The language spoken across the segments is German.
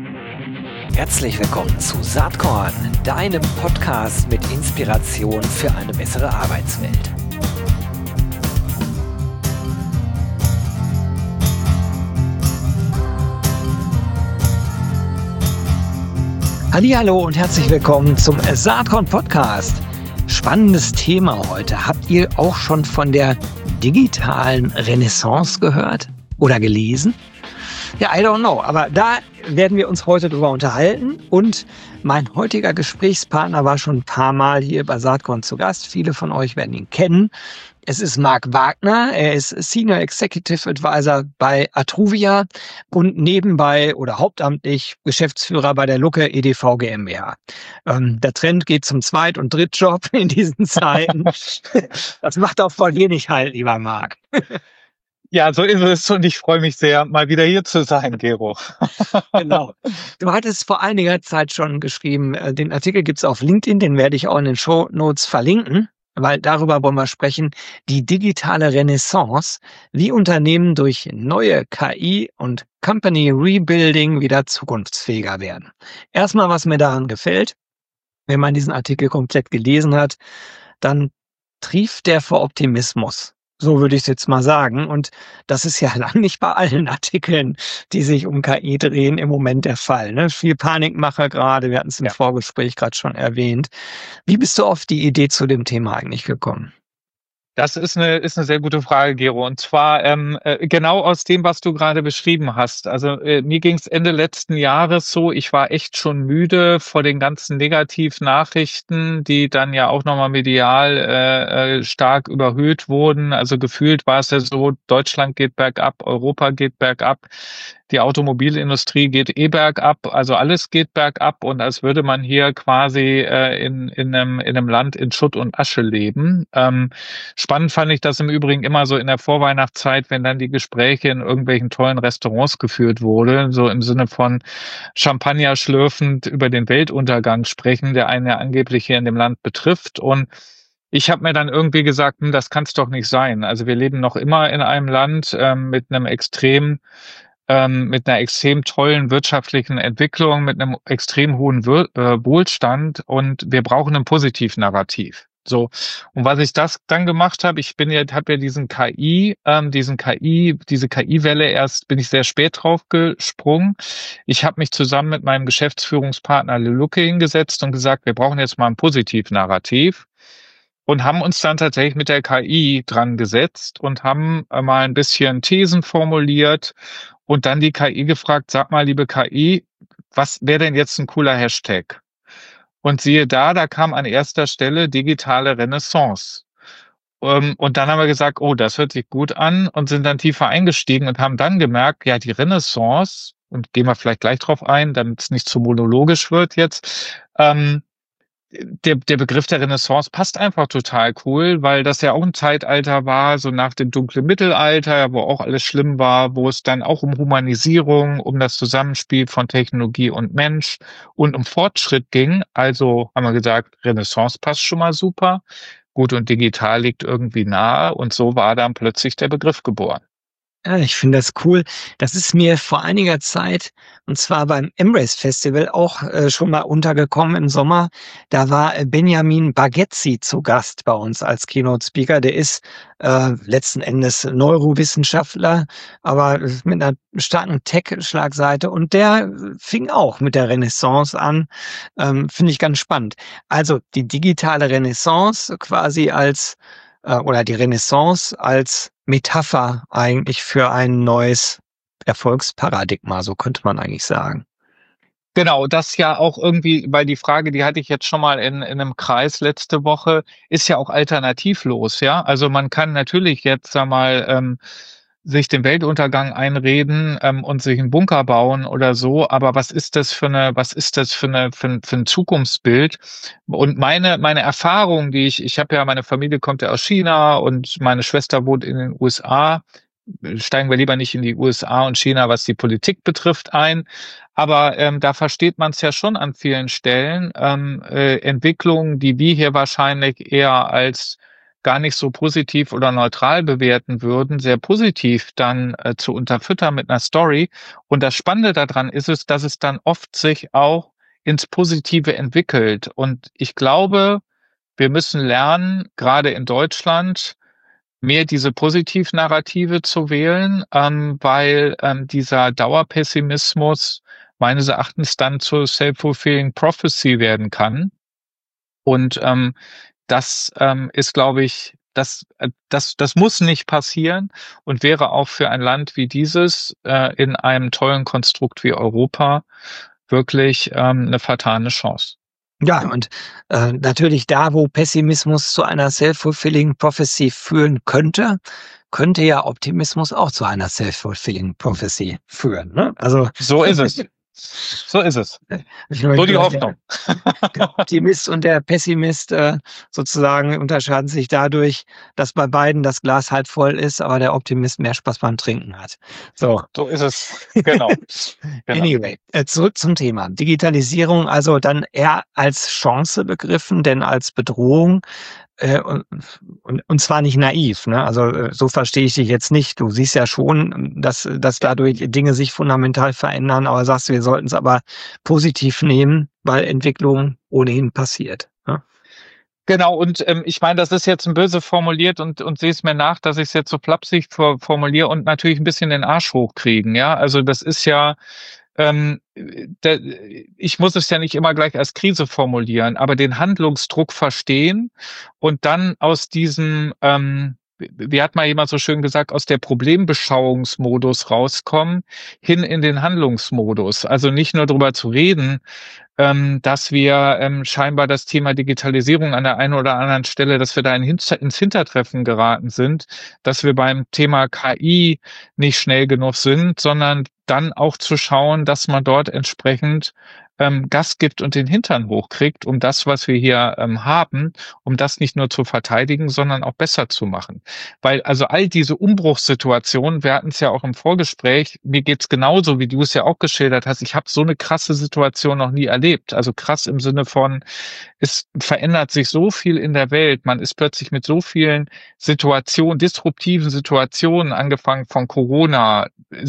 Herzlich willkommen zu Saatkorn, deinem Podcast mit Inspiration für eine bessere Arbeitswelt. Hallihallo und herzlich willkommen zum Saatkorn Podcast. Spannendes Thema heute. Habt ihr auch schon von der digitalen Renaissance gehört oder gelesen? Ja, I don't know, aber da werden wir uns heute drüber unterhalten und mein heutiger Gesprächspartner war schon ein paar Mal hier bei Saatkorn zu Gast. Viele von euch werden ihn kennen. Es ist Marc Wagner, er ist Senior Executive Advisor bei Atruvia und nebenbei oder hauptamtlich Geschäftsführer bei der Lucke EDV GmbH. Der Trend geht zum Zweit- und Drittjob in diesen Zeiten. Das macht auch voll wenig halt, lieber Marc. Ja, so ist es und ich freue mich sehr, mal wieder hier zu sein, Gero. Genau. Du hattest vor einiger Zeit schon geschrieben, den Artikel gibt's auf LinkedIn, den werde ich auch in den Shownotes verlinken, weil darüber wollen wir sprechen, die digitale Renaissance, wie Unternehmen durch neue KI und Company Rebuilding wieder zukunftsfähiger werden. Erstmal, was mir daran gefällt, wenn man diesen Artikel komplett gelesen hat, dann trieft der vor Optimismus. So würde ich es jetzt mal sagen. Und das ist ja lang nicht bei allen Artikeln, die sich um KI drehen, im Moment der Fall. Ne? Viel Panikmache gerade, wir hatten es im Vorgespräch gerade schon erwähnt. Wie bist du auf die Idee zu dem Thema eigentlich gekommen? Das ist eine sehr gute Frage, Gero. Und zwar genau aus dem, was du gerade beschrieben hast. Also mir ging es Ende letzten Jahres so, ich war echt schon müde vor den ganzen Negativnachrichten, die dann ja auch nochmal medial stark überhöht wurden. Also gefühlt war es ja so, Deutschland geht bergab, Europa geht bergab. Die Automobilindustrie geht bergab, also alles geht bergab und als würde man hier quasi in einem Land in Schutt und Asche leben. Spannend fand ich das im Übrigen immer so in der Vorweihnachtszeit, wenn dann die Gespräche in irgendwelchen tollen Restaurants geführt wurde, so im Sinne von Champagner schlürfend über den Weltuntergang sprechen, der einen ja angeblich hier in dem Land betrifft. Und ich habe mir dann irgendwie gesagt, das kann es doch nicht sein. Also wir leben noch immer in einem Land mit einer extrem tollen wirtschaftlichen Entwicklung, mit einem extrem hohen Wohlstand und wir brauchen ein Positivnarrativ. So. Und was ich das dann gemacht habe, habe ja diese KI-Welle bin ich sehr spät drauf gesprungen. Ich habe mich zusammen mit meinem Geschäftsführungspartner Lucke hingesetzt und gesagt, wir brauchen jetzt mal ein Positivnarrativ. Und haben uns dann tatsächlich mit der KI dran gesetzt und haben mal ein bisschen Thesen formuliert und dann die KI gefragt, sag mal, liebe KI, was wäre denn jetzt ein cooler Hashtag? Und siehe da kam an erster Stelle digitale Renaissance. Und dann haben wir gesagt, oh, das hört sich gut an und sind dann tiefer eingestiegen und haben dann gemerkt, ja, die Renaissance, und gehen wir vielleicht gleich drauf ein, damit es nicht zu monologisch wird jetzt, der Begriff der Renaissance passt einfach total cool, weil das ja auch ein Zeitalter war, so nach dem dunklen Mittelalter, wo auch alles schlimm war, wo es dann auch um Humanisierung, um das Zusammenspiel von Technologie und Mensch und um Fortschritt ging. Also haben wir gesagt, Renaissance passt schon mal super. Gut, und digital liegt irgendwie nahe und so war dann plötzlich der Begriff geboren. Ja, ich finde das cool. Das ist mir vor einiger Zeit, und zwar beim Embrace Festival, auch schon mal untergekommen im Sommer. Da war Benjamin Bargetzi zu Gast bei uns als Keynote-Speaker. Der ist letzten Endes Neurowissenschaftler, aber mit einer starken Tech-Schlagseite. Und der fing auch mit der Renaissance an. Finde ich ganz spannend. Also die digitale Renaissance quasi oder die Renaissance als Metapher eigentlich für ein neues Erfolgsparadigma, so könnte man eigentlich sagen. Genau, das ja auch irgendwie, weil die Frage, die hatte ich jetzt schon mal in einem Kreis letzte Woche, ist ja auch alternativlos, ja. Also man kann natürlich jetzt, sag mal, sich den Weltuntergang einreden und sich einen Bunker bauen oder so, aber was ist das für ein Zukunftsbild? Und meine Erfahrung, ich habe ja, meine Familie kommt ja aus China und meine Schwester wohnt in den USA. Steigen wir lieber nicht in die USA und China, was die Politik betrifft, ein. Aber da versteht man es ja schon an vielen Stellen. Entwicklungen, die wir hier wahrscheinlich eher als gar nicht so positiv oder neutral bewerten würden, sehr positiv dann zu unterfüttern mit einer Story. Und das Spannende daran ist es, dass es dann oft sich auch ins Positive entwickelt. Und ich glaube, wir müssen lernen, gerade in Deutschland, mehr diese Positivnarrative zu wählen, weil dieser Dauerpessimismus meines Erachtens dann zur self-fulfilling prophecy werden kann. Und das ist, glaube ich, das muss nicht passieren und wäre auch für ein Land wie dieses in einem tollen Konstrukt wie Europa wirklich eine vertane Chance. Ja, und natürlich da, wo Pessimismus zu einer self-fulfilling prophecy führen könnte, könnte ja Optimismus auch zu einer self-fulfilling prophecy führen. Ne? Also So ist es. So ist es. So die Hoffnung. Der Optimist und der Pessimist sozusagen unterscheiden sich dadurch, dass bei beiden das Glas halb voll ist, aber der Optimist mehr Spaß beim Trinken hat. So ist es. Genau. Anyway, zurück zum Thema. Digitalisierung also dann eher als Chance begriffen, denn als Bedrohung. Und zwar nicht naiv, ne? Also so verstehe ich dich jetzt nicht. Du siehst ja schon, dass dadurch Dinge sich fundamental verändern, aber sagst, wir sollten es aber positiv nehmen, weil Entwicklung ohnehin passiert. Ne? Genau, und ich meine, das ist jetzt ein böse formuliert und sehe es mir nach, dass ich es jetzt so flapsig formuliere und natürlich ein bisschen den Arsch hochkriegen, ja. Also das ist ja, ich muss es ja nicht immer gleich als Krise formulieren, aber den Handlungsdruck verstehen und dann aus diesem, wie hat mal jemand so schön gesagt, aus der Problembeschauungsmodus rauskommen, hin in den Handlungsmodus. Also nicht nur darüber zu reden, dass wir scheinbar das Thema Digitalisierung an der einen oder anderen Stelle, dass wir da ins Hintertreffen geraten sind, dass wir beim Thema KI nicht schnell genug sind, sondern dann auch zu schauen, dass man dort entsprechend Gas gibt und den Hintern hochkriegt, um das, was wir hier haben, um das nicht nur zu verteidigen, sondern auch besser zu machen. Weil also all diese Umbruchssituationen, wir hatten es ja auch im Vorgespräch, mir geht's genauso, wie du es ja auch geschildert hast. Ich habe so eine krasse Situation noch nie erlebt. Also krass im Sinne von, es verändert sich so viel in der Welt. Man ist plötzlich mit so vielen Situationen, disruptiven Situationen, angefangen von Corona,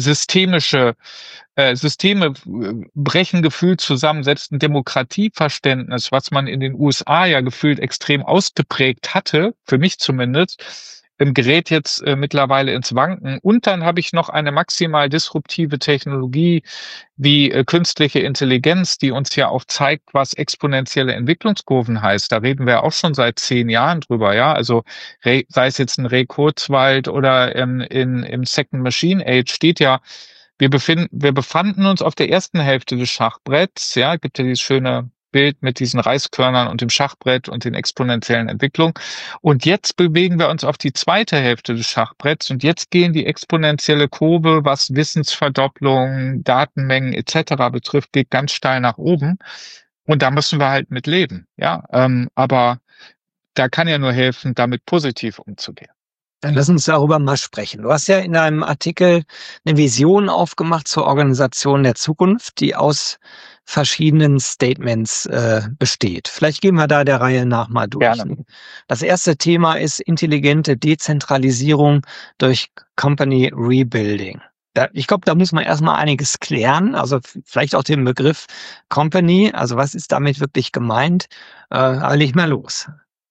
Systeme brechen gefühlt zusammen, selbst ein Demokratieverständnis, was man in den USA ja gefühlt extrem ausgeprägt hatte, für mich zumindest, gerät jetzt mittlerweile ins Wanken. Und dann habe ich noch eine maximal disruptive Technologie wie künstliche Intelligenz, die uns ja auch zeigt, was exponentielle Entwicklungskurven heißt. Da reden wir auch schon seit 10 Jahren drüber, ja. Also sei es jetzt ein Ray Kurzweil oder im Second Machine Age steht ja, wir befanden uns auf der ersten Hälfte des Schachbretts, ja, gibt ja dieses schöne Bild mit diesen Reiskörnern und dem Schachbrett und den exponentiellen Entwicklungen. Und jetzt bewegen wir uns auf die zweite Hälfte des Schachbretts und jetzt gehen die exponentielle Kurve, was Wissensverdopplung, Datenmengen etc. betrifft, geht ganz steil nach oben. Und da müssen wir halt mit leben, ja. Aber da kann ja nur helfen, damit positiv umzugehen. Dann lass uns darüber mal sprechen. Du hast ja in deinem Artikel eine Vision aufgemacht zur Organisation der Zukunft, die aus verschiedenen Statements besteht. Vielleicht gehen wir da der Reihe nach mal durch. Gerne. Das erste Thema ist intelligente Dezentralisierung durch Company Rebuilding. Ich glaube, da muss man erstmal einiges klären, also vielleicht auch den Begriff Company, also was ist damit wirklich gemeint? Aber leg mal los.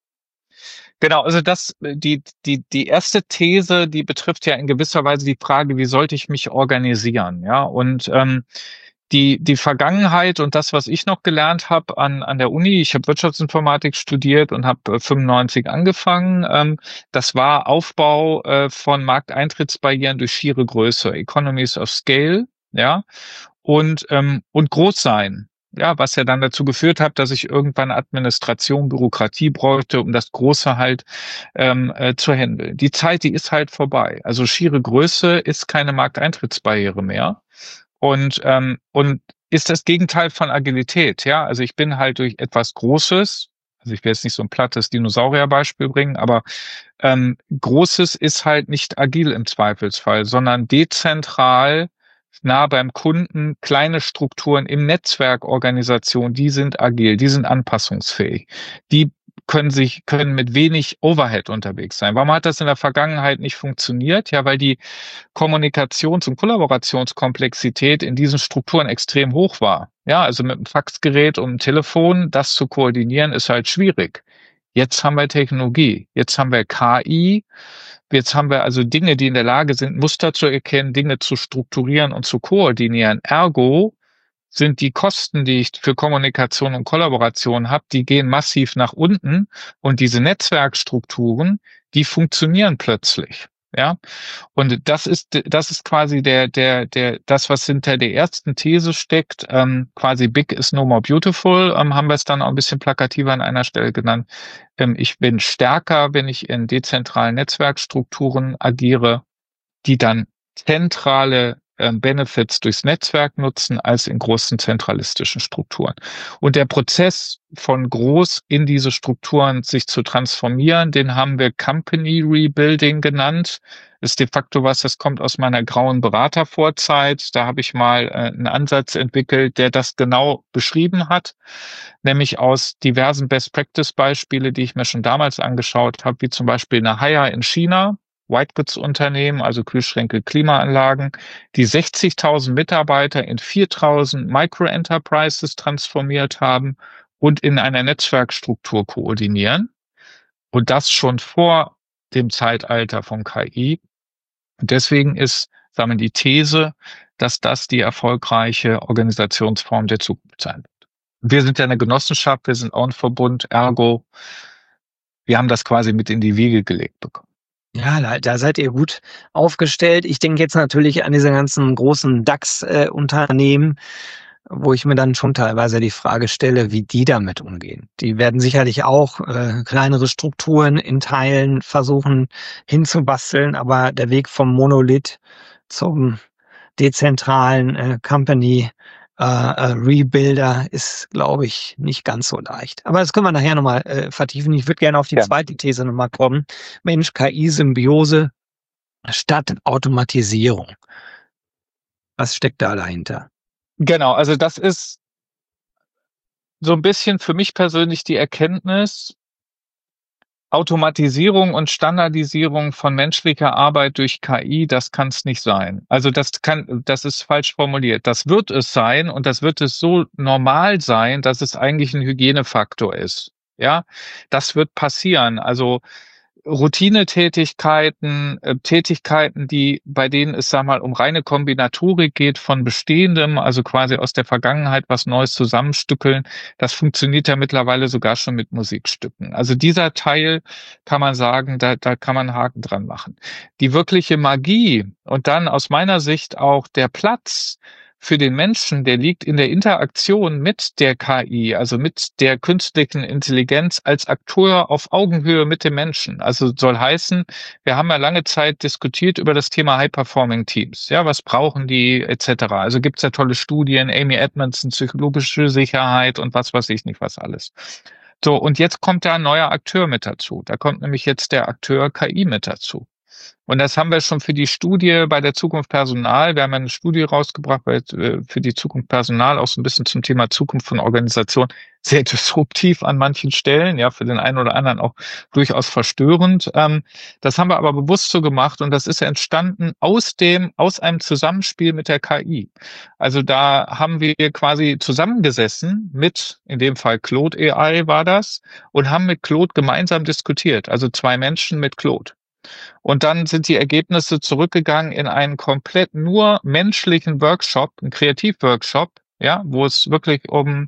Genau, also die erste These, die betrifft ja in gewisser Weise die Frage, wie sollte ich mich organisieren, ja? Und die Vergangenheit und das, was ich noch gelernt habe an der Uni, ich habe Wirtschaftsinformatik studiert und habe 95 angefangen. Das war Aufbau von Markteintrittsbarrieren durch schiere Größe, Economies of Scale, ja, und groß sein. Ja, was ja dann dazu geführt hat, dass ich irgendwann Administration, Bürokratie bräuchte, um das Große halt zu handeln. Die Zeit, die ist halt vorbei. Also schiere Größe ist keine Markteintrittsbarriere mehr und ist das Gegenteil von Agilität. Ja, also ich bin halt durch etwas Großes, also ich will jetzt nicht so ein plattes Dinosaurierbeispiel bringen, aber Großes ist halt nicht agil im Zweifelsfall, sondern dezentral nah beim Kunden, kleine Strukturen im Netzwerkorganisation, die sind agil, die sind anpassungsfähig. Die können mit wenig Overhead unterwegs sein. Warum hat das in der Vergangenheit nicht funktioniert? Ja, weil die Kommunikations- und Kollaborationskomplexität in diesen Strukturen extrem hoch war. Ja, also mit einem Faxgerät und einem Telefon, das zu koordinieren, ist halt schwierig. Jetzt haben wir Technologie, jetzt haben wir KI, jetzt haben wir also Dinge, die in der Lage sind, Muster zu erkennen, Dinge zu strukturieren und zu koordinieren. Ergo sind die Kosten, die ich für Kommunikation und Kollaboration habe, die gehen massiv nach unten und diese Netzwerkstrukturen, die funktionieren plötzlich. Ja, und das ist quasi das, was hinter der ersten These steckt. Quasi Big is no more beautiful, haben wir es dann auch ein bisschen plakativer an einer Stelle genannt. Ich bin stärker, wenn ich in dezentralen Netzwerkstrukturen agiere, die dann zentrale Benefits durchs Netzwerk nutzen, als in großen zentralistischen Strukturen. Und der Prozess von groß in diese Strukturen sich zu transformieren, den haben wir Company Rebuilding genannt. Das ist de facto was, das kommt aus meiner grauen Beratervorzeit. Da habe ich mal einen Ansatz entwickelt, der das genau beschrieben hat, nämlich aus diversen Best-Practice-Beispiele, die ich mir schon damals angeschaut habe, wie zum Beispiel eine Haier in China, Whitegoods-Unternehmen, also Kühlschränke, Klimaanlagen, die 60.000 Mitarbeiter in 4.000 Micro-Enterprises transformiert haben und in einer Netzwerkstruktur koordinieren. Und das schon vor dem Zeitalter von KI. Und deswegen ist, sagen wir, die These, dass das die erfolgreiche Organisationsform der Zukunft sein wird. Wir sind ja eine Genossenschaft, wir sind auch ein Verbund, ergo, wir haben das quasi mit in die Wiege gelegt bekommen. Ja, da seid ihr gut aufgestellt. Ich denke jetzt natürlich an diese ganzen großen DAX-Unternehmen, wo ich mir dann schon teilweise die Frage stelle, wie die damit umgehen. Die werden sicherlich auch kleinere Strukturen in Teilen versuchen hinzubasteln, aber der Weg vom Monolith zum dezentralen Company Rebuilder ist, glaube ich, nicht ganz so leicht. Aber das können wir nachher nochmal vertiefen. Ich würde gerne auf die zweite These nochmal kommen. Mensch, KI-Symbiose statt Automatisierung. Was steckt da dahinter? Genau, also das ist so ein bisschen für mich persönlich die Erkenntnis, Automatisierung und Standardisierung von menschlicher Arbeit durch KI, das kann es nicht sein. Also das ist falsch formuliert. Das wird es sein und das wird es so normal sein, dass es eigentlich ein Hygienefaktor ist. Ja, das wird passieren. Also Routinetätigkeiten, Tätigkeiten, bei denen es, sag mal, um reine Kombinatorik geht von Bestehendem, also quasi aus der Vergangenheit was Neues zusammenstückeln, das funktioniert ja mittlerweile sogar schon mit Musikstücken. Also dieser Teil kann man sagen, da kann man einen Haken dran machen. Die wirkliche Magie und dann aus meiner Sicht auch der Platz für den Menschen, der liegt in der Interaktion mit der KI, also mit der künstlichen Intelligenz als Akteur auf Augenhöhe mit dem Menschen. Also soll heißen, wir haben ja lange Zeit diskutiert über das Thema High-Performing Teams. Ja, was brauchen die etc. Also gibt's ja tolle Studien, Amy Edmondson, psychologische Sicherheit und was weiß ich nicht was alles. So, und jetzt kommt da ein neuer Akteur mit dazu. Da kommt nämlich jetzt der Akteur KI mit dazu. Und das haben wir schon für die Studie bei der Zukunft Personal. Wir haben eine Studie rausgebracht für die Zukunft Personal, auch so ein bisschen zum Thema Zukunft von Organisation. Sehr disruptiv an manchen Stellen, ja, für den einen oder anderen auch durchaus verstörend. Das haben wir aber bewusst so gemacht und das ist entstanden aus einem Zusammenspiel mit der KI. Also da haben wir quasi zusammengesessen mit, in dem Fall Claude AI war das, und haben mit Claude gemeinsam diskutiert. Also zwei Menschen mit Claude. Und dann sind die Ergebnisse zurückgegangen in einen komplett nur menschlichen Workshop, einen Kreativworkshop, ja, wo es wirklich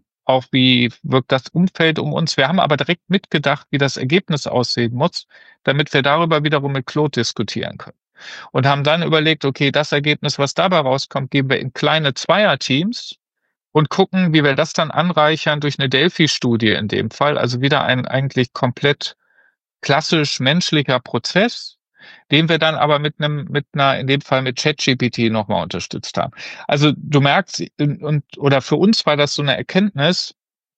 wie wirkt das Umfeld um uns. Wir haben aber direkt mitgedacht, wie das Ergebnis aussehen muss, damit wir darüber wiederum mit Claude diskutieren können. Und haben dann überlegt, okay, das Ergebnis, was dabei rauskommt, geben wir in kleine Zweierteams und gucken, wie wir das dann anreichern durch eine Delphi-Studie in dem Fall. Also wieder ein eigentlich komplett klassisch menschlicher Prozess, den wir dann aber in dem Fall mit ChatGPT nochmal unterstützt haben. Also du merkst, oder für uns war das so eine Erkenntnis,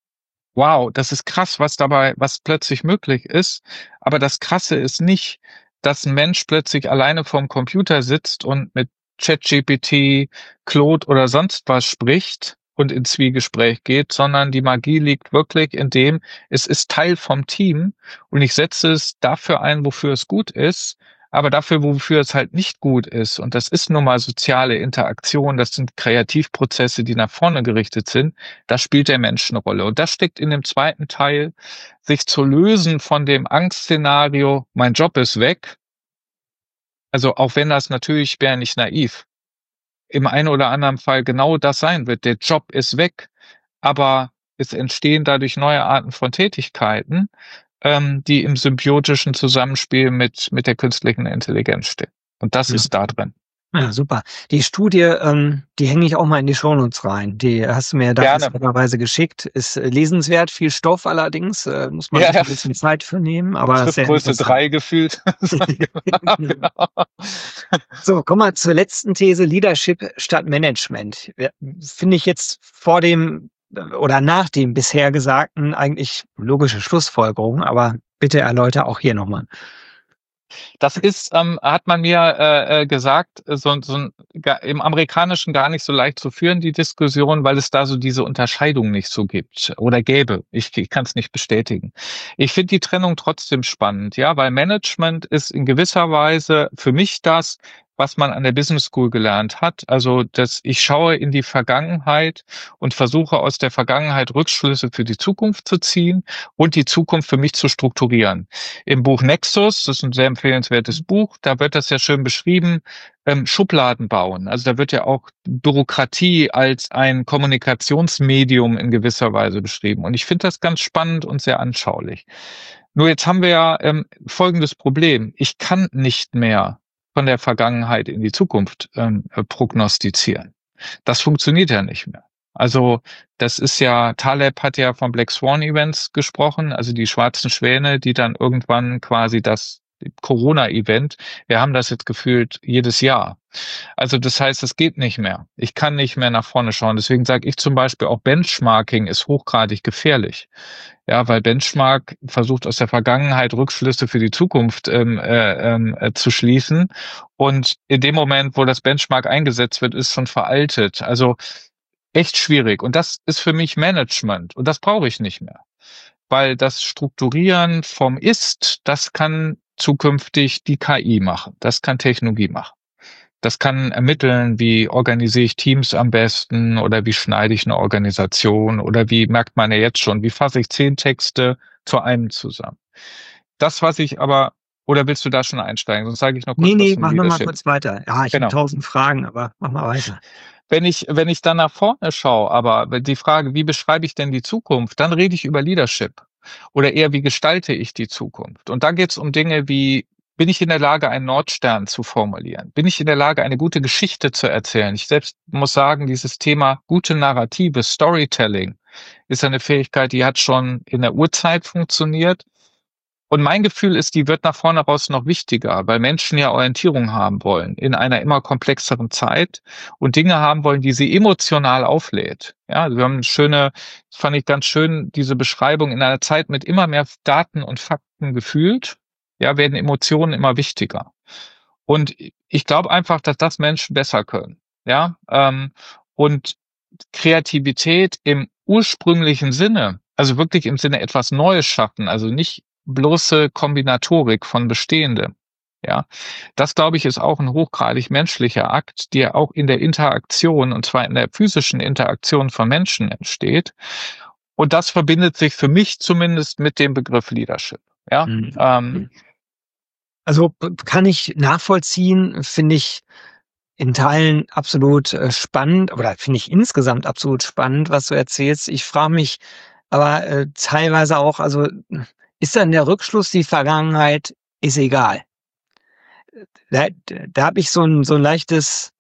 wow, das ist krass, was plötzlich möglich ist. Aber das Krasse ist nicht, dass ein Mensch plötzlich alleine vorm Computer sitzt und mit ChatGPT, Claude oder sonst was spricht und ins Zwiegespräch geht, sondern die Magie liegt wirklich in dem, es ist Teil vom Team und ich setze es dafür ein, wofür es gut ist, aber dafür, wofür es halt nicht gut ist. Und das ist nun mal soziale Interaktion, das sind Kreativprozesse, die nach vorne gerichtet sind. Da spielt der Mensch eine Rolle. Und das steckt in dem zweiten Teil, sich zu lösen von dem Angstszenario, mein Job ist weg. Also auch wenn das natürlich, wäre nicht naiv, im einen oder anderen Fall genau das sein wird. Der Job ist weg, aber es entstehen dadurch neue Arten von Tätigkeiten, die im symbiotischen Zusammenspiel mit der künstlichen Intelligenz stehen. Und das ist da drin. Ja, super. Die Studie, die hänge ich auch mal in die Shownotes rein. Die hast du mir dankenswerterweise geschickt. Ist lesenswert, viel Stoff allerdings. Muss man sich ein bisschen Zeit für nehmen. Aber Schriftgröße 3 gefühlt. Genau. So, kommen wir zur letzten These, Leadership statt Management. Finde ich jetzt vor dem oder nach dem bisher Gesagten eigentlich logische Schlussfolgerung, aber bitte erläutere auch hier nochmal. Das ist, hat man mir gesagt, im Amerikanischen gar nicht so leicht zu führen, die Diskussion, weil es da so diese Unterscheidung nicht so gibt oder gäbe. Ich kann es nicht bestätigen. Ich finde die Trennung trotzdem spannend, ja, weil Management ist in gewisser Weise für mich das, was man an der Business School gelernt hat. Also, dass ich schaue in die Vergangenheit und versuche aus der Vergangenheit Rückschlüsse für die Zukunft zu ziehen und die Zukunft für mich zu strukturieren. Im Buch Nexus, das ist ein sehr empfehlenswertes Buch, da wird das ja schön beschrieben, Schubladen bauen. Also da wird ja auch Bürokratie als ein Kommunikationsmedium in gewisser Weise beschrieben. Und ich finde das ganz spannend und sehr anschaulich. Nur jetzt haben wir ja folgendes Problem. Ich kann nicht mehr von der Vergangenheit in die Zukunft prognostizieren. Das funktioniert ja nicht mehr. Also das ist ja, Taleb hat ja von Black Swan Events gesprochen, also die schwarzen Schwäne, die dann irgendwann quasi das Corona-Event, wir haben das jetzt gefühlt jedes Jahr. Also das heißt, es geht nicht mehr. Ich kann nicht mehr nach vorne schauen. Deswegen sage ich zum Beispiel auch, Benchmarking ist hochgradig gefährlich. Ja, weil Benchmark versucht aus der Vergangenheit Rückschlüsse für die Zukunft zu schließen. Und in dem Moment, wo das Benchmark eingesetzt wird, ist schon veraltet. Also echt schwierig. Und das ist für mich Management. Und das brauche ich nicht mehr. Weil das Strukturieren vom Ist, das kann zukünftig die KI machen. Das kann Technologie machen. Das kann ermitteln, wie organisiere ich Teams am besten oder wie schneide ich eine Organisation oder wie merkt man ja jetzt schon, wie fasse ich 10 Texte zu einem zusammen. Das, was ich aber, oder willst du da schon einsteigen? Sonst sage ich noch kurz was zum Leadership. Mach mal kurz weiter. Ja, ich habe 1000 Fragen, aber mach mal weiter. Wenn ich dann nach vorne schaue, aber die Frage, wie beschreibe ich denn die Zukunft, dann rede ich über Leadership. Oder eher, wie gestalte ich die Zukunft? Und da geht es um Dinge wie, bin ich in der Lage, einen Nordstern zu formulieren? Bin ich in der Lage, eine gute Geschichte zu erzählen? Ich selbst muss sagen, dieses Thema gute Narrative, Storytelling, ist eine Fähigkeit, die hat schon in der Urzeit funktioniert. Und mein Gefühl ist, die wird nach vorne raus noch wichtiger, weil Menschen ja Orientierung haben wollen in einer immer komplexeren Zeit und Dinge haben wollen, die sie emotional auflädt. Ja, wir haben fand ich ganz schön, diese Beschreibung in einer Zeit mit immer mehr Daten und Fakten gefühlt, ja, werden Emotionen immer wichtiger. Und ich glaube einfach, dass das Menschen besser können. Ja, und Kreativität im ursprünglichen Sinne, also wirklich im Sinne etwas Neues schaffen, also nicht bloße Kombinatorik von Bestehendem. Ja, das glaube ich ist auch ein hochgradig menschlicher Akt, der auch in der Interaktion, und zwar in der physischen Interaktion von Menschen entsteht. Und das verbindet sich für mich zumindest mit dem Begriff Leadership. Ja, also kann ich nachvollziehen, finde ich in Teilen absolut spannend oder finde ich insgesamt absolut spannend, was du erzählst. Ich frage mich aber teilweise auch, also ist dann der Rückschluss, die Vergangenheit ist egal? Da habe ich so ein leichtes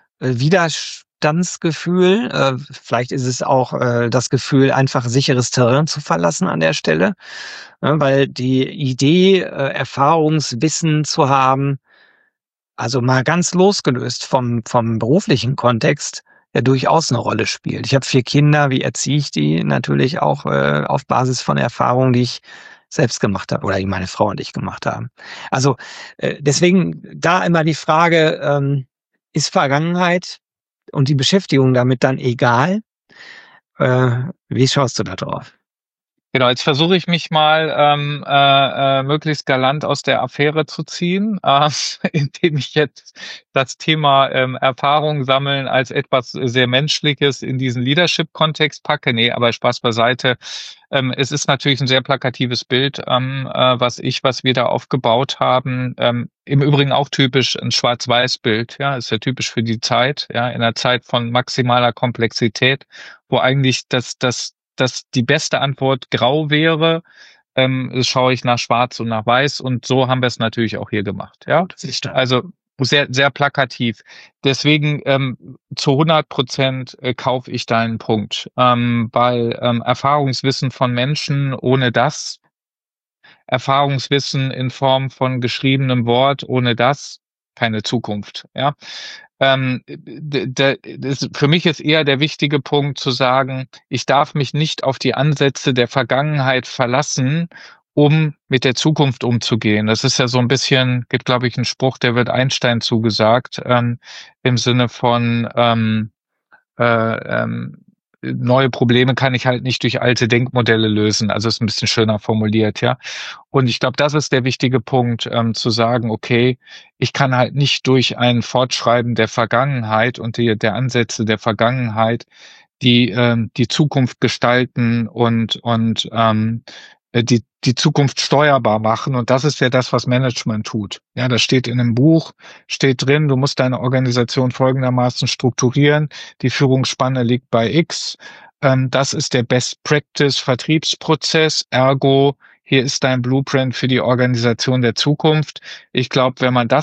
Widerstandsgefühl. Vielleicht ist es auch das Gefühl, einfach sicheres Terrain zu verlassen an der Stelle, weil die Idee, Erfahrungswissen zu haben, also mal ganz losgelöst vom beruflichen Kontext, ja durchaus eine Rolle spielt. Ich habe 4 Kinder, wie erziehe ich die? Natürlich auch auf Basis von Erfahrungen, die ich selbst gemacht habe oder die meine Frau und ich gemacht haben. Also deswegen da immer die Frage, ist Vergangenheit und die Beschäftigung damit dann egal? Wie schaust du da drauf? Genau, jetzt versuche ich mich mal möglichst galant aus der Affäre zu ziehen, indem ich jetzt das Thema Erfahrung sammeln als etwas sehr Menschliches in diesen Leadership-Kontext packe. Nee, aber Spaß beiseite. Es ist natürlich ein sehr plakatives Bild, was wir da aufgebaut haben. Im Übrigen auch typisch ein Schwarz-Weiß-Bild, ja, ist ja typisch für die Zeit, ja, in einer Zeit von maximaler Komplexität, wo eigentlich dass die beste Antwort grau wäre, schaue ich nach schwarz und nach weiß und so haben wir es natürlich auch hier gemacht, ja. Das ist stark. Also sehr, sehr plakativ. Deswegen zu 100% kaufe ich deinen Punkt, weil Erfahrungswissen von Menschen ohne das, Erfahrungswissen in Form von geschriebenem Wort ohne das, keine Zukunft, ja. Für mich ist eher der wichtige Punkt zu sagen, ich darf mich nicht auf die Ansätze der Vergangenheit verlassen, um mit der Zukunft umzugehen. Das ist ja so ein bisschen, gibt, glaube ich, einen Spruch, der wird Einstein zugesagt, im Sinne von neue Probleme kann ich halt nicht durch alte Denkmodelle lösen. Also ist ein bisschen schöner formuliert, ja. Und ich glaube, das ist der wichtige Punkt, zu sagen, okay, ich kann halt nicht durch ein Fortschreiben der Vergangenheit und der Ansätze der Vergangenheit die Zukunft gestalten und die Zukunft steuerbar machen. Und das ist ja das, was Management tut. Ja, das steht in einem Buch, steht drin, du musst deine Organisation folgendermaßen strukturieren. Die Führungsspanne liegt bei X. Das ist der Best Practice Vertriebsprozess. Ergo, hier ist dein Blueprint für die Organisation der Zukunft. Ich glaube, wenn man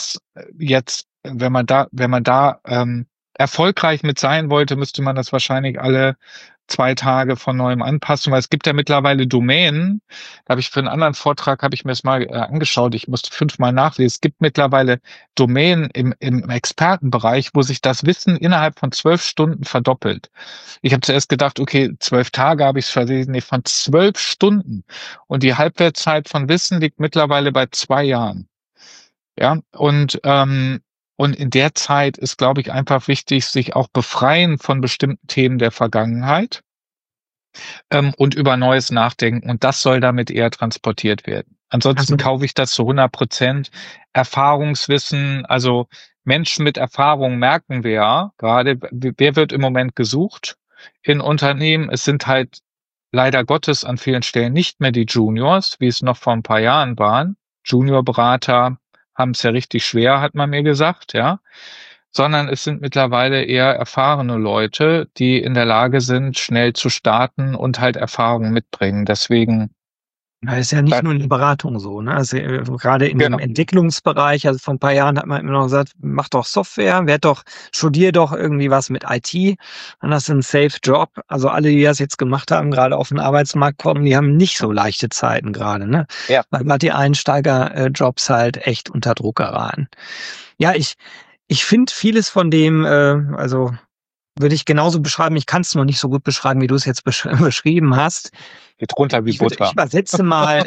da erfolgreich mit sein wollte, müsste man das wahrscheinlich alle 2 Tage von neuem anpassen, weil es gibt ja mittlerweile Domänen, da habe ich für einen anderen Vortrag, habe ich mir das mal angeschaut, ich musste 5-mal nachlesen, es gibt mittlerweile Domänen im Expertenbereich, wo sich das Wissen innerhalb von 12 Stunden verdoppelt. Ich habe zuerst gedacht, okay, 12 Tage habe ich es verlesen, nee, von 12 Stunden. Und die Halbwertszeit von Wissen liegt mittlerweile bei 2 Jahren. Ja, und in der Zeit ist, glaube ich, einfach wichtig, sich auch befreien von bestimmten Themen der Vergangenheit, und über Neues nachdenken. Und das soll damit eher transportiert werden. Ansonsten Also, kaufe ich das zu 100%. Erfahrungswissen, also Menschen mit Erfahrung merken wir ja gerade, wer wird im Moment gesucht in Unternehmen? Es sind halt leider Gottes an vielen Stellen nicht mehr die Juniors, wie es noch vor ein paar Jahren waren. Juniorberater haben es ja richtig schwer, hat man mir gesagt, ja. Sondern es sind mittlerweile eher erfahrene Leute, die in der Lage sind, schnell zu starten und halt Erfahrung mitbringen. Deswegen, das ist ja nicht nur in der Beratung so, ne? Also gerade in dem genau, Entwicklungsbereich, also vor ein paar Jahren hat man immer noch gesagt, mach doch Software, studier doch irgendwie was mit IT, dann hast du einen Safe Job. Also alle, die das jetzt gemacht haben, gerade auf den Arbeitsmarkt kommen, die haben nicht so leichte Zeiten gerade, ne? ja. Weil gerade die Einsteiger-Jobs halt echt unter Druck geraten. Ja, ich finde vieles von dem, also würde ich genauso beschreiben. Ich kann es noch nicht so gut beschreiben, wie du es jetzt beschrieben hast. Geht runter wie Ich Butter. übersetze mal,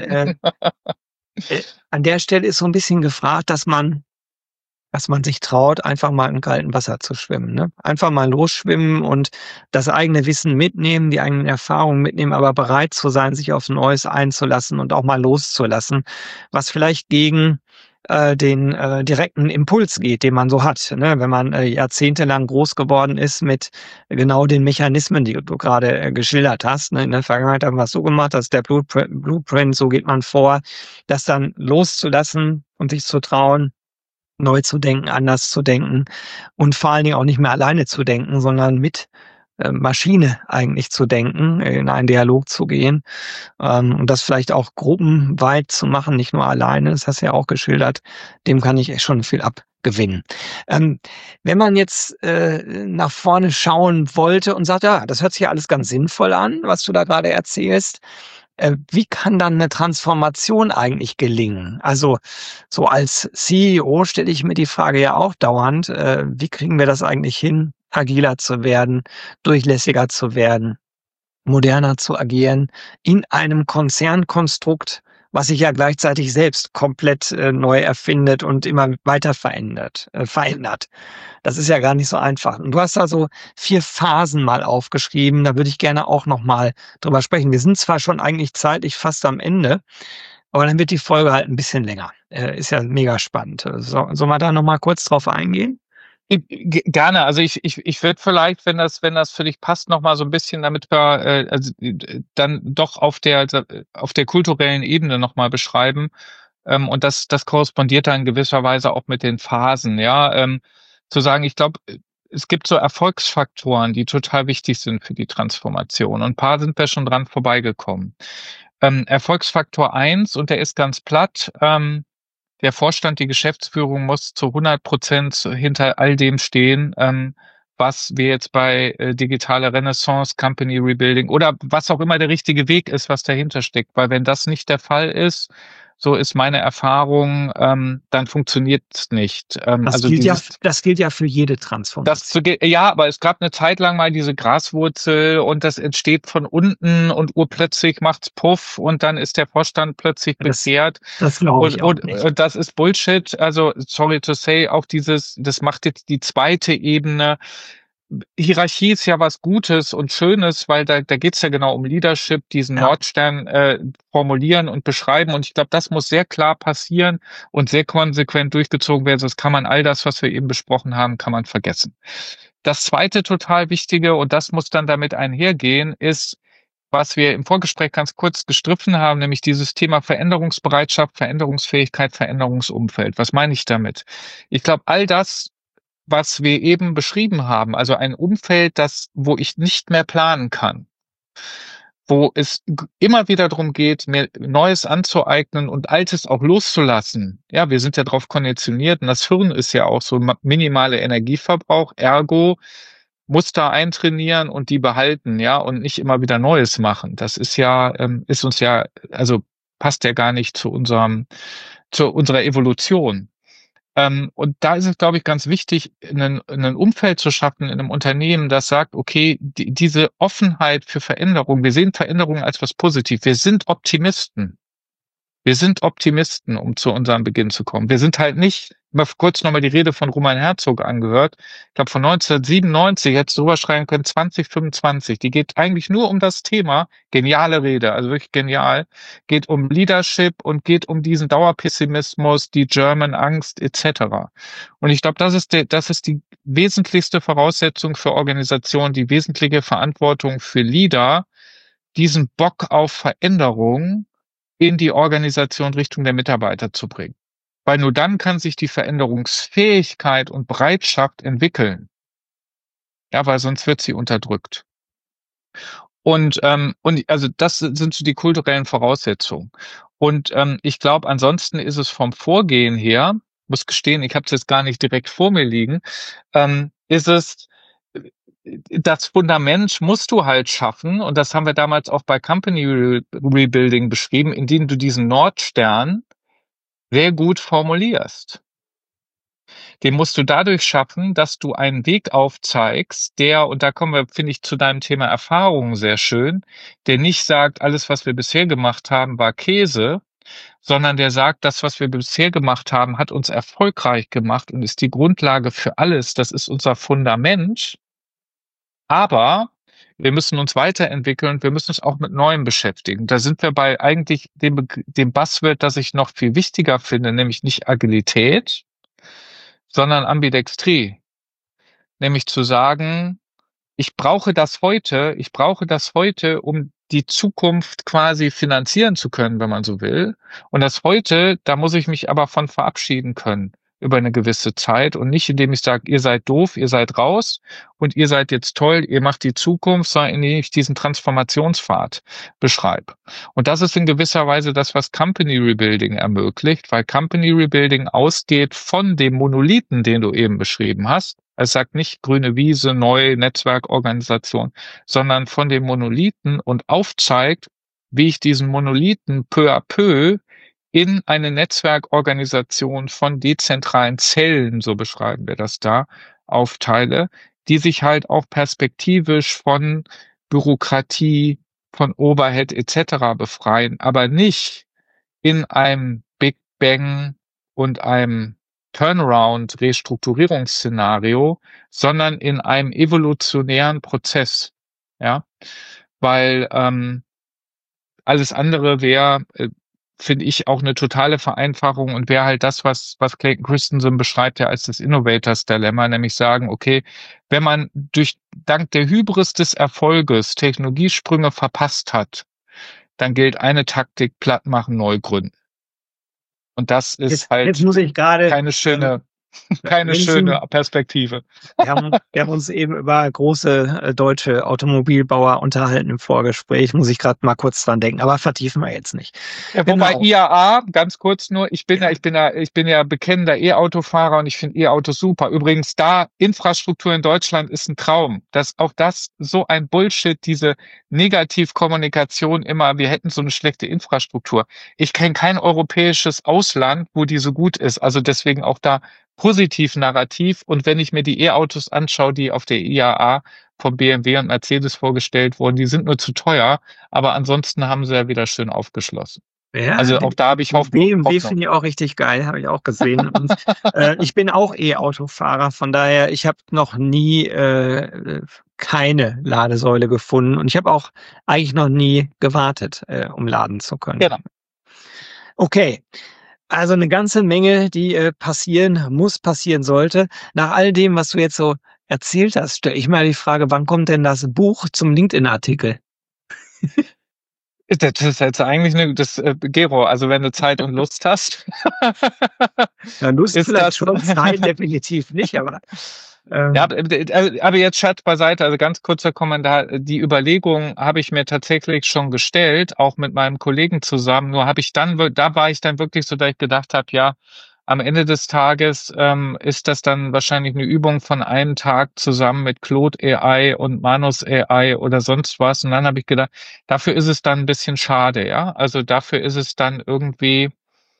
an der Stelle ist so ein bisschen gefragt, dass man sich traut, einfach mal im kalten Wasser zu schwimmen, ne? Einfach mal losschwimmen und das eigene Wissen mitnehmen, die eigenen Erfahrungen mitnehmen, aber bereit zu sein, sich auf Neues einzulassen und auch mal loszulassen, was vielleicht gegen den direkten Impuls geht, den man so hat, ne? Wenn man jahrzehntelang groß geworden ist mit genau den Mechanismen, die du gerade geschildert hast, ne? In der Vergangenheit haben wir es so gemacht, das ist der Blueprint, so geht man vor, das dann loszulassen und sich zu trauen, neu zu denken, anders zu denken und vor allen Dingen auch nicht mehr alleine zu denken, sondern mit Maschine eigentlich zu denken, in einen Dialog zu gehen, und das vielleicht auch gruppenweit zu machen, nicht nur alleine, das hast du ja auch geschildert, dem kann ich echt schon viel abgewinnen. Wenn man jetzt nach vorne schauen wollte und sagt, ja, das hört sich ja alles ganz sinnvoll an, was du da gerade erzählst, wie kann dann eine Transformation eigentlich gelingen? Also so als CEO stelle ich mir die Frage ja auch dauernd, wie kriegen wir das eigentlich hin, agiler zu werden, durchlässiger zu werden, moderner zu agieren in einem Konzernkonstrukt, was sich ja gleichzeitig selbst komplett neu erfindet und immer weiter verändert. Das ist ja gar nicht so einfach. Und du hast also 4 Phasen mal aufgeschrieben. Da würde ich gerne auch noch mal drüber sprechen. Wir sind zwar schon eigentlich zeitlich fast am Ende, aber dann wird die Folge halt ein bisschen länger. Ist ja mega spannend. Sollen wir da noch mal kurz drauf eingehen? Gerne. Also ich würde vielleicht, wenn das für dich passt, noch mal so ein bisschen, damit wir dann doch auf der kulturellen Ebene noch mal beschreiben. Und das korrespondiert dann in gewisser Weise auch mit den Phasen, ja. Zu sagen, ich glaube, es gibt so Erfolgsfaktoren, die total wichtig sind für die Transformation. Und ein paar sind wir schon dran vorbeigekommen. Erfolgsfaktor 1, und der ist ganz platt, der Vorstand, die Geschäftsführung muss zu 100% hinter all dem stehen, was wir jetzt bei digitale Renaissance, Company Rebuilding oder was auch immer der richtige Weg ist, was dahinter steckt. Weil wenn das nicht der Fall ist, so ist meine Erfahrung, dann funktioniert es nicht. Das gilt ja für jede Transformation. Ja, aber es gab eine Zeit lang mal diese Graswurzel und das entsteht von unten und urplötzlich macht's Puff und dann ist der Vorstand plötzlich bekehrt. Das glaube ich auch nicht. Und das ist Bullshit. Also, sorry to say, auch das macht jetzt die zweite Ebene. Hierarchie ist ja was Gutes und Schönes, weil da geht's ja genau um Leadership, diesen Nordstern formulieren und beschreiben. Und ich glaube, das muss sehr klar passieren und sehr konsequent durchgezogen werden. Sonst kann man all das, was wir eben besprochen haben, kann man vergessen. Das zweite total Wichtige, und das muss dann damit einhergehen, ist, was wir im Vorgespräch ganz kurz gestriffen haben, nämlich dieses Thema Veränderungsbereitschaft, Veränderungsfähigkeit, Veränderungsumfeld. Was meine ich damit? Ich glaube, all das, was wir eben beschrieben haben, also ein Umfeld, wo ich nicht mehr planen kann, wo es immer wieder darum geht, mir Neues anzueignen und Altes auch loszulassen. Ja, wir sind ja darauf konditioniert und das Hirn ist ja auch so minimale Energieverbrauch, ergo Muster eintrainieren und die behalten, ja, und nicht immer wieder Neues machen. Das ist ja, also passt ja gar nicht zu unserer Evolution. Und da ist es, glaube ich, ganz wichtig, ein Umfeld zu schaffen in einem Unternehmen, das sagt, okay, diese Offenheit für Veränderung, wir sehen Veränderung als was Positiv. Wir sind Optimisten. Wir sind Optimisten, um zu unserem Beginn zu kommen. Wir sind halt nicht, mal kurz nochmal die Rede von Roman Herzog angehört, ich glaube von 1997, hättest du drüber schreiben können, 2025. Die geht eigentlich nur um das Thema, geniale Rede, also wirklich genial, geht um Leadership und geht um diesen Dauerpessimismus, die German Angst etc. Und ich glaube, das ist die wesentlichste Voraussetzung für Organisationen, die wesentliche Verantwortung für Leader, diesen Bock auf Veränderung in die Organisation Richtung der Mitarbeiter zu bringen. Weil nur dann kann sich die Veränderungsfähigkeit und Bereitschaft entwickeln. Ja, weil sonst wird sie unterdrückt. Und also das sind so die kulturellen Voraussetzungen. Und ich glaube, ansonsten ist es vom Vorgehen her, muss gestehen, ich habe es jetzt gar nicht direkt vor mir liegen, ist es das Fundament musst du halt schaffen, und das haben wir damals auch bei Company Rebuilding beschrieben, indem du diesen Nordstern sehr gut formulierst. Den musst du dadurch schaffen, dass du einen Weg aufzeigst, und da kommen wir, finde ich, zu deinem Thema Erfahrung sehr schön, der nicht sagt, alles, was wir bisher gemacht haben, war Käse, sondern der sagt, das, was wir bisher gemacht haben, hat uns erfolgreich gemacht und ist die Grundlage für alles. Das ist unser Fundament. Aber wir müssen uns weiterentwickeln, wir müssen uns auch mit Neuem beschäftigen. Da sind wir bei eigentlich dem Buzzword, das ich noch viel wichtiger finde, nämlich nicht Agilität, sondern Ambidextrie. Nämlich zu sagen, ich brauche das heute, um die Zukunft quasi finanzieren zu können, wenn man so will. Und das heute, da muss ich mich aber von verabschieden können über eine gewisse Zeit und nicht, indem ich sage, ihr seid doof, ihr seid raus und ihr seid jetzt toll, ihr macht die Zukunft, sondern indem ich diesen Transformationspfad beschreibe. Und das ist in gewisser Weise das, was Company Rebuilding ermöglicht, weil Company Rebuilding ausgeht von dem Monolithen, den du eben beschrieben hast. Es sagt nicht grüne Wiese, neue Netzwerkorganisation, sondern von dem Monolithen und aufzeigt, wie ich diesen Monolithen peu à peu in eine Netzwerkorganisation von dezentralen Zellen, so beschreiben wir das da, aufteile, die sich halt auch perspektivisch von Bürokratie, von Overhead etc. befreien, aber nicht in einem Big Bang und einem Turnaround-Restrukturierungsszenario, sondern in einem evolutionären Prozess. Ja, weil alles andere wäre, finde ich, auch eine totale Vereinfachung und wäre halt das, was Clayton Christensen beschreibt ja als das Innovators Dilemma, nämlich sagen, okay, wenn man dank der Hybris des Erfolges Technologiesprünge verpasst hat, dann gilt eine Taktik: platt machen, neu gründen. Und das ist Jetzt muss ich gerade keine schöne Perspektive. Wir haben uns eben über große deutsche Automobilbauer unterhalten im Vorgespräch. Muss ich gerade mal kurz dran denken, aber vertiefen wir jetzt nicht. Ja, wobei IAA, ganz kurz nur, ich bin ja bekennender E-Autofahrer und ich finde E-Autos super. Übrigens, Infrastruktur in Deutschland ist ein Traum. Auch das so ein Bullshit, diese Negativkommunikation immer, wir hätten so eine schlechte Infrastruktur. Ich kenne kein europäisches Ausland, wo die so gut ist. Also deswegen auch da positiv Narrativ. Und wenn ich mir die E-Autos anschaue, die auf der IAA von BMW und Mercedes vorgestellt wurden, die sind nur zu teuer, aber ansonsten haben sie ja wieder schön aufgeschlossen. Ja, also auch da habe ich Hoffnung. BMW finde ich auch richtig geil, habe ich auch gesehen. Und, ich bin auch E-Autofahrer, von daher, ich habe noch nie keine Ladesäule gefunden und ich habe auch eigentlich noch nie gewartet, um laden zu können. Genau. Okay. Also eine ganze Menge, die passieren sollte. Nach all dem, was du jetzt so erzählt hast, stelle ich mal die Frage, wann kommt denn das Buch zum LinkedIn-Artikel? Das ist jetzt eigentlich Gero, also wenn du Zeit und Lust hast. Ja, Lust ist vielleicht schon, Zeit definitiv nicht, aber ja, aber jetzt Scherz beiseite, also ganz kurzer Kommentar. Die Überlegung habe ich mir tatsächlich schon gestellt, auch mit meinem Kollegen zusammen. Nur da war ich dann wirklich so, dass ich gedacht habe, ja, am Ende des Tages ist das dann wahrscheinlich eine Übung von einem Tag zusammen mit Claude AI und Manus AI oder sonst was. Und dann habe ich gedacht, dafür ist es dann ein bisschen schade, ja. Also dafür ist es dann irgendwie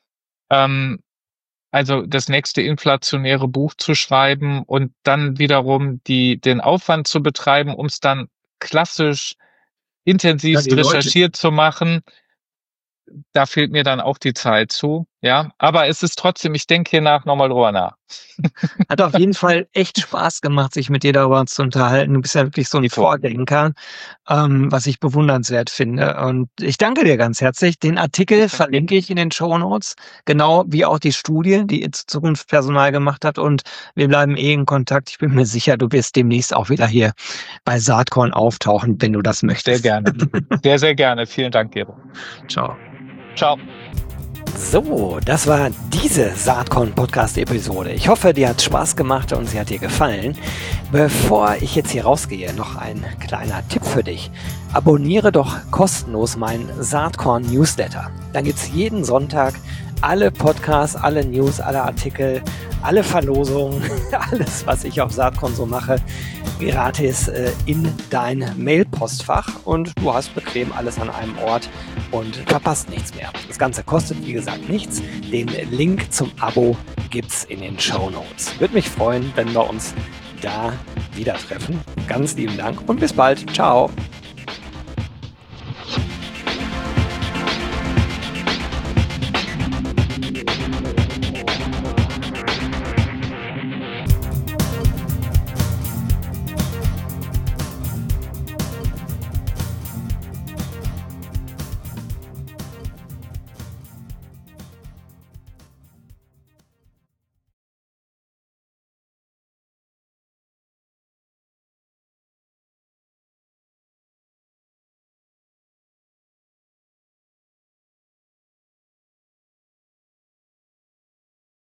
also das nächste inflationäre Buch zu schreiben und dann wiederum den Aufwand zu betreiben, um es dann klassisch intensiv recherchiert zu machen. Da fehlt mir dann auch die Zeit zu, ja. Aber es ist trotzdem, ich denke hier nochmal drüber nach. Hat auf jeden Fall echt Spaß gemacht, sich mit dir darüber zu unterhalten. Du bist ja wirklich so ein Vordenker, was ich bewundernswert finde. Und ich danke dir ganz herzlich. Den Artikel verlinke ich in den Shownotes, genau wie auch die Studie, die ihr zu Zukunftspersonal gemacht hat. Und wir bleiben in Kontakt. Ich bin mir sicher, du wirst demnächst auch wieder hier bei Saatkorn auftauchen, wenn du das möchtest. Sehr gerne. Sehr, sehr gerne. Vielen Dank, Gero. Ciao. Ciao. So, das war diese Saatkorn-Podcast-Episode. Ich hoffe, dir hat Spaß gemacht und sie hat dir gefallen. Bevor ich jetzt hier rausgehe, noch ein kleiner Tipp für dich. Abonniere doch kostenlos meinen Saatkorn-Newsletter. Dann gibt es jeden Sonntag alle Podcasts, alle News, alle Artikel, alle Verlosungen, alles, was ich auf Saatkorn so mache, gratis in dein Mailpostfach und du hast bequem alles an einem Ort und verpasst nichts mehr. Das Ganze kostet, wie gesagt, nichts. Den Link zum Abo gibt's in den Shownotes. Würde mich freuen, wenn wir uns da wieder treffen. Ganz lieben Dank und bis bald. Ciao.